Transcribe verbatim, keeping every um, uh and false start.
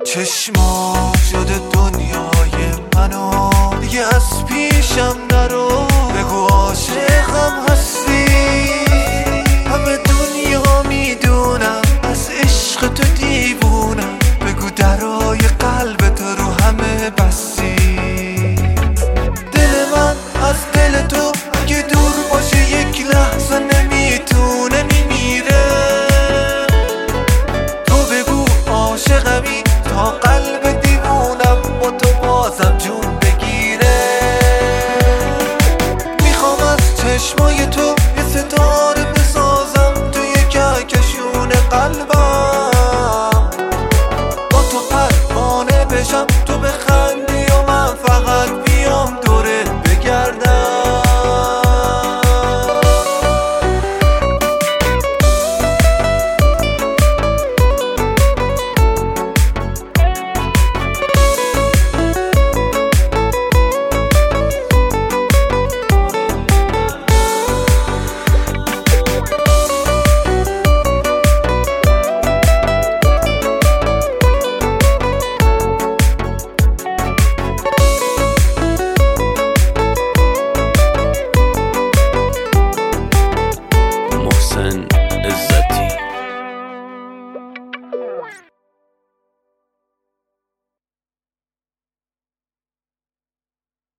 چشما شده دنیای منو دیگه از پیشم نرو. بگو عاشقم هستی، همه دنیا میدونم از عشق تو دیوونم. بگو درای قلب تو رو همه بستی. دل من از دل تو اگه دور باشه یک لحظه نمیتونه میمیره. تو بگو عاشقمی تا قلب دیوونم با تو بازم جون بگیره. میخوام از چشمای تو یه ستاره بسازم توی کهکشون قلبم.